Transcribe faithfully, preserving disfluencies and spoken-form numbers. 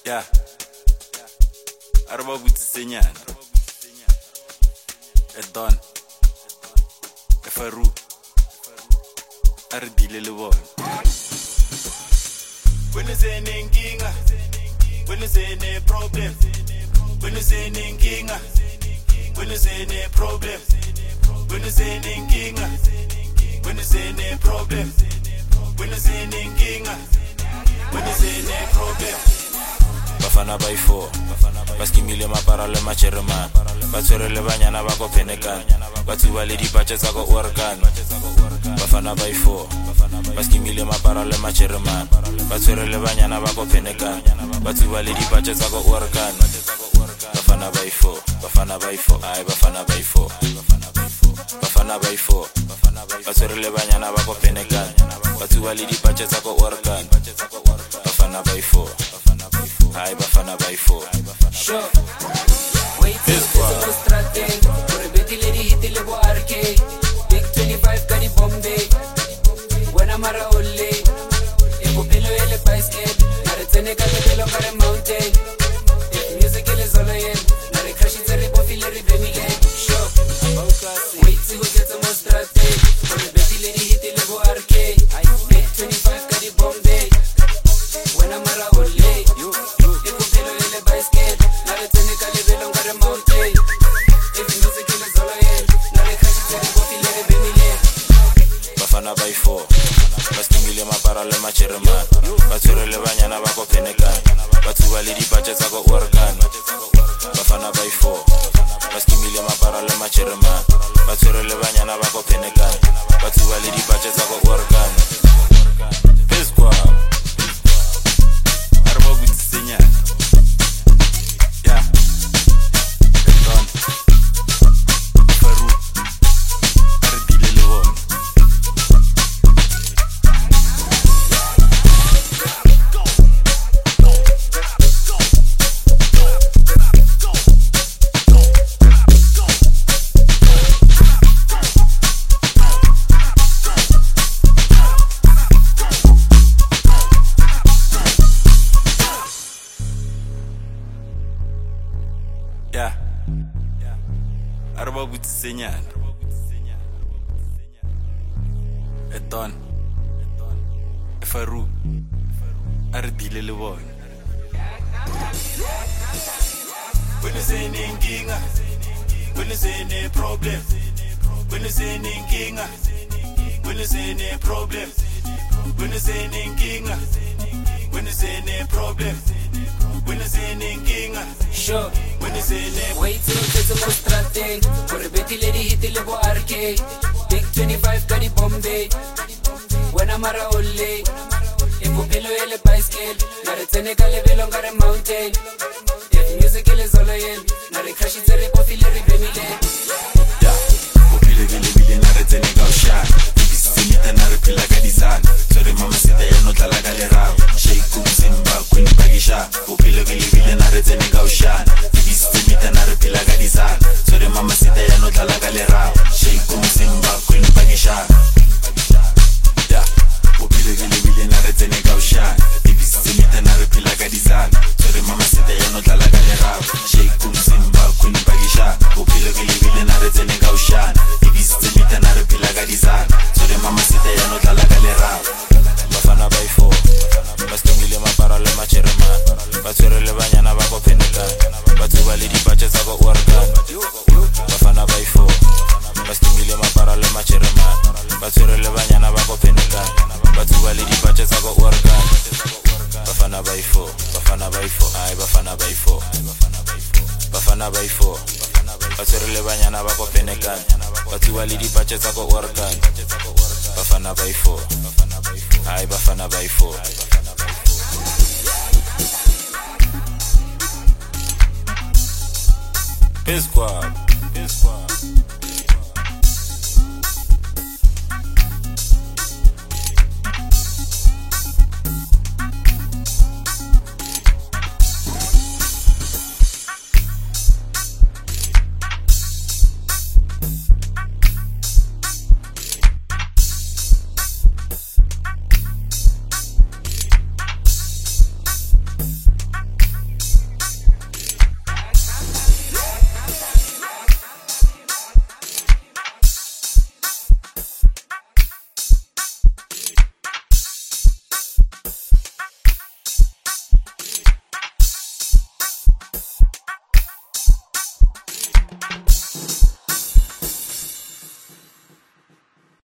Yeah. Araba butisenyana. Edon. Efaru. Ardile le bona. When is any nginga? When is any problem? When is any nginga? When is any problem? When is any nginga? When is any problem? When is any nginga? When is any problem? Bafana by four, baskimile mapara le macherema, batswere le banyana ba go penekan, batsuba le dipatse tsa go organ. Bafana by four, baskimile mapara le macherema, batswere le banyana ba go penekan, batsuba le dipatse tsa go organ. Bafana by four, bafana by four, ay bafana by four, bafana by four, batswere le banyana ba go penekan, batsuba le dipatse tsa go organ. Bafana by four. Hi, Bafana by four. Sure. Wait till it's a strategy. For a betty lady hit the lebo arcade. Big twenty-five got the Bombay. When I'm at a ole. If you pillow ele bicycle. Not a tenica the pillow for a mountain. If music is all I am. Not a crash it's a rip off the family. Sure. Wait till it's a strategy. For a betty lady hit the lebo arcade. Big twenty-five got the Bombay. When I'm at a ole. Bafana by four, baskimile mapara le macherema, batswere le banyana ba go penekan, batsuba le dipatse tsa go organ. Bafana by four, baskimile mapara le macherema, batswere le banyana ba go penekan, batsuba le dipatse tsa go organ. Pesqua araba butisenyana. Yeah. Edon. Faru. Ardile le bona. Yeah. Araba butisenyana. Edon. Faru. Ardile le bona. When is any nginga? When is any problem? When is any nginga? When is any problem? When is any nginga? When is any problem? When is any nginga? Sure. When is any Wait till it's a strategy. For a betty lady hit the lebo arcade. Big twenty-five got the Bombay. When I'm at a ole. If you pillow ele bicycle. Not a tenica level on a mountain. If music is all I am. Not a crash it's a rip off the family. Yeah, popile vile vile na retene ka usha. Bisimita na repila ka design. Sorry mama sita ya no tala ka le rap. Shake kumzimba queen bagisha. Popile vile vile na retene ka usha. Bisimita na repila ka design. Sorry mama sita ya no tala ka le rap. Shake kumzimba queen bagisha. Yeah, popile vile vile na retene ka usha. Bisimita na repila ka design. Sorry mama sita ya no tala ka le rap. Shake kumzimba queen bagisha. Popile vile vile na retene ka usha. Bisimita na repila ka design. Sorry mama sita ya no tala ka le rap. Bafana by four, baskimile mapara le macherema, batswere le banyana ba go penekan, batsuba le dipatse tsa go organ. Bafana by four, baskimile mapara le macherema, batswere le banyana ba go penekan, batsuba le dipatse tsa go organ. Bafana by four, bafana by four, ay bafana by four, bafana by four, batswere le banyana ba go penekan, batsuba le dipatse tsa go organ. Bafana by four. Hi, Bafana by four. Pesqua, Pesqua.